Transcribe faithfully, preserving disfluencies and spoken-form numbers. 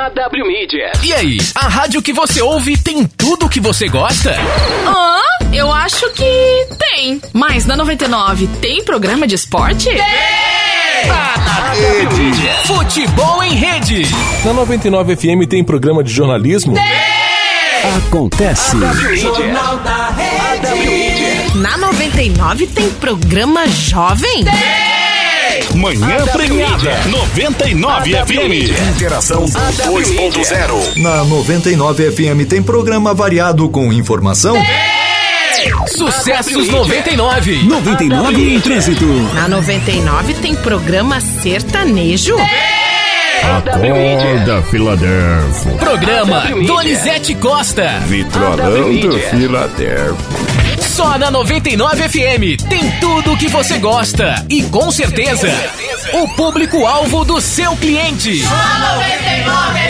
W Mídia. E aí, a rádio que você ouve tem tudo o que você gosta? Ah, eu acho que tem. Mas na noventa e nove tem programa de esporte? Tem! Tá na W Mídia. Futebol em rede. Na noventa e nove F M tem programa de jornalismo? Tem! Acontece. Jornal da Rede. Na noventa e nove tem programa jovem? Tem! Manhã Premiada noventa e nove F M. Interação dois ponto zero. Na noventa e nove F M tem programa variado com informação? Tem! Sucessos noventa e nove. noventa e nove em trânsito. Na noventa e nove tem programa sertanejo? Tem! Acorda, Filadélfia. Programa Donizete Costa. Vitrolando Filadélfia. Só na noventa e nove F M tem tudo o que você gosta. E com certeza, o público-alvo do seu cliente. Na noventa e nove